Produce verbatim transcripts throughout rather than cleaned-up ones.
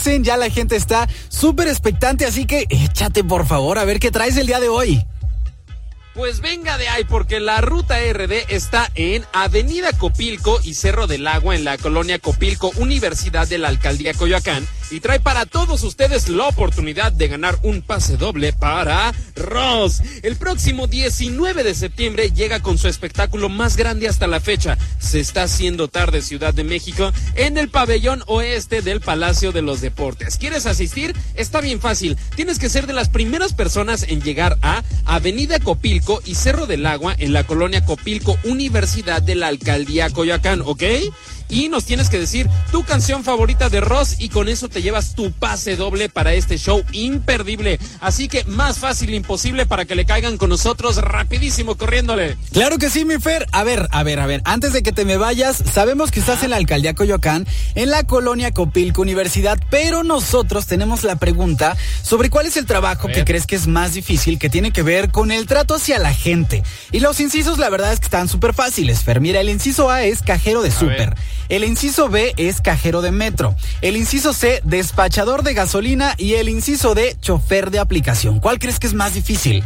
Ya la gente está súper expectante, así que échate por favor a ver qué traes el día de hoy. Pues venga de ahí, porque la Ruta R D está en Avenida Copilco y Cerro del Agua, en la colonia Copilco, Universidad de la Alcaldía Coyoacán, y trae para todos ustedes la oportunidad de ganar un pase doble para Ross. El próximo diecinueve de septiembre llega con su espectáculo más grande hasta la fecha. Se está haciendo tarde, Ciudad de México, en el pabellón oeste del Palacio de los Deportes. ¿Quieres asistir? Está bien fácil. Tienes que ser de las primeras personas en llegar a Avenida Copilco y Cerro del Agua, en la colonia Copilco, Universidad de la Alcaldía Coyoacán, ¿ok? Y nos tienes que decir tu canción favorita de Ross, y con eso te llevas tu pase doble para este show imperdible. Así que más fácil imposible para que le caigan con nosotros rapidísimo, corriéndole. Claro que sí, mi Fer. A ver, a ver, a ver, antes de que te me vayas, sabemos que estás en la Alcaldía Coyoacán, en la colonia Copilco Universidad, pero nosotros tenemos la pregunta sobre cuál es el trabajo que crees que es más difícil, que tiene que ver con el trato hacia la gente. Y los incisos, la verdad es que están súper fáciles, Fer. Mira, el inciso A es cajero de súper. El inciso B es cajero de metro. El inciso C, despachador de gasolina. Y el inciso D, chofer de aplicación. ¿Cuál crees que es más difícil?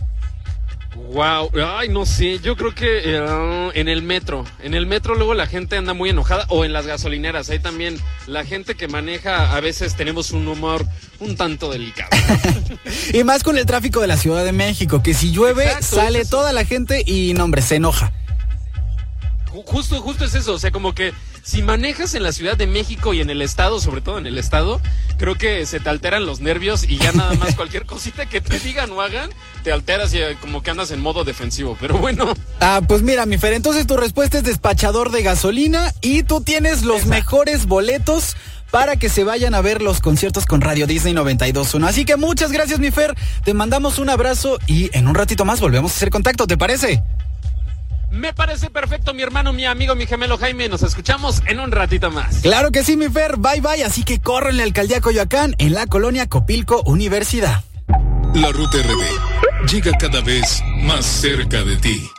Wow, ay, no sé, yo creo que uh, en el metro, en el metro luego la gente anda muy enojada, o en las gasolineras, ahí también la gente que maneja, a veces tenemos un humor un tanto delicado. Y más con el tráfico de la Ciudad de México, que si llueve, exacto, sale es toda la gente y, no, hombre, se enoja. Justo, justo es eso, o sea, como que si manejas en la Ciudad de México y en el estado, sobre todo en el estado, creo que se te alteran los nervios y ya nada más cualquier cosita que te digan o hagan, te alteras y como que andas en modo defensivo, pero bueno. Ah, pues mira, mi Fer, entonces tu respuesta es despachador de gasolina y tú tienes los Exacto. mejores boletos para que se vayan a ver los conciertos con Radio Disney noventa y dos punto uno. Así que muchas gracias, mi Fer, te mandamos un abrazo y en un ratito más volvemos a hacer contacto, ¿te parece? Me parece perfecto, mi hermano, mi amigo, mi gemelo Jaime. Nos escuchamos en un ratito más. Claro que sí, mi Fer. Bye, bye. Así que corre en la Alcaldía Coyoacán, en la colonia Copilco Universidad. La Ruta R D llega cada vez más cerca de ti.